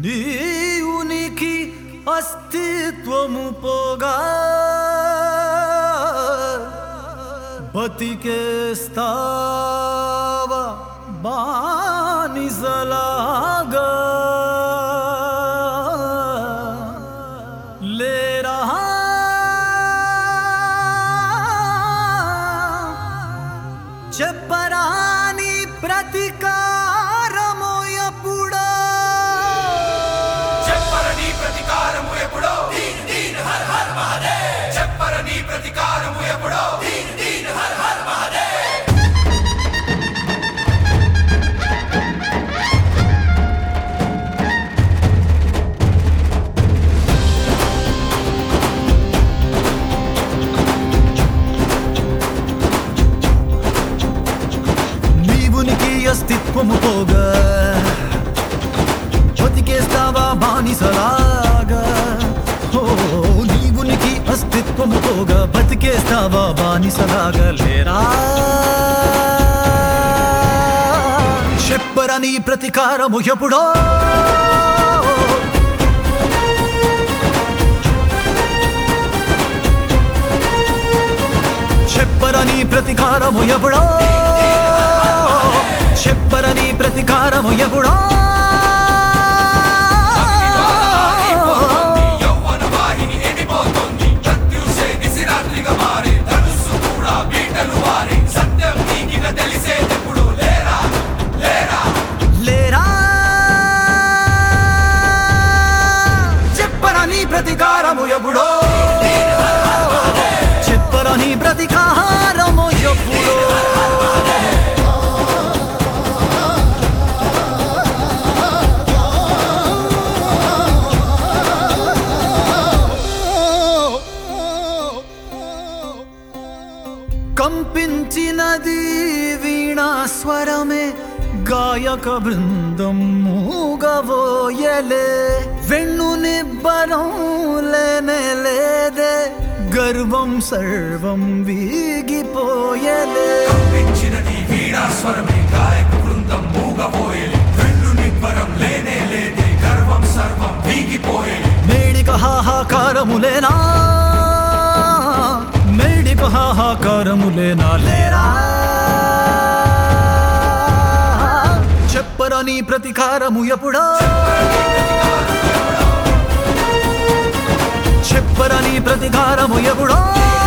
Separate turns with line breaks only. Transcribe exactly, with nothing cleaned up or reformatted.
నీ ఉనికి అస్తిత్వము పోగా బతికేస్తావా బానిసలాగా లేరా చెప్పరాని ప్రతికారము ఎప్పుడో
చెప్పరని ప్రతికారము ఎప్పుడో దీన్ దీన్ హర్ హర్ మహాదేవ్ చెప్పరని ప్రతికారము ఎప్పుడో దీన్ దీన్ హర్ హర్ మహాదేవ్
నీవునికి అస్తిత్వము పోగా బతికేస్తావా బానిసలాగా ఓ నీవునికి అస్తిత్వము పోగా బతికేస్తావా బానిసలాగా లేరా చెప్పరని ప్రతికారము ఎప్పుడో చెప్పరని ప్రతికారము ఎప్పుడో చెప్పరని ప్రతికారము ఎప్పుడో
యౌవన వాహిని ఎండిపోతుంది ప్రత్యూషే నిశిరాత్రిగా మారి ధనుస్సు కూడా బీటలు వారి సత్యం నీకిన తెలిసేటప్పుడు లేరా లేరా
లేరా చెప్పరని ప్రతికారము ఎప్పుడో చెప్పరని ప్రతికారము ఎప్పుడో కంపించినది వీణా స్వరమే గాయక బృందం మూగబోయలే వెన్ను నిబ్బరం లేనే లేదే గర్వం సర్వం వీగిపోయలే
కంపించినది వీణా స్వరమే గాయక బృందం మూగబోయలే వెన్ను నిబ్బరం లేనే లేదే గర్వం సర్వం వీగిపోయలే
మేడిక హాహాకారములేనా మేడిక హాహాకారములేనా లేరా చెప్పరని ప్రతికారము ఎప్పుడో చెప్పరని ప్రతికారము ఎప్పుడో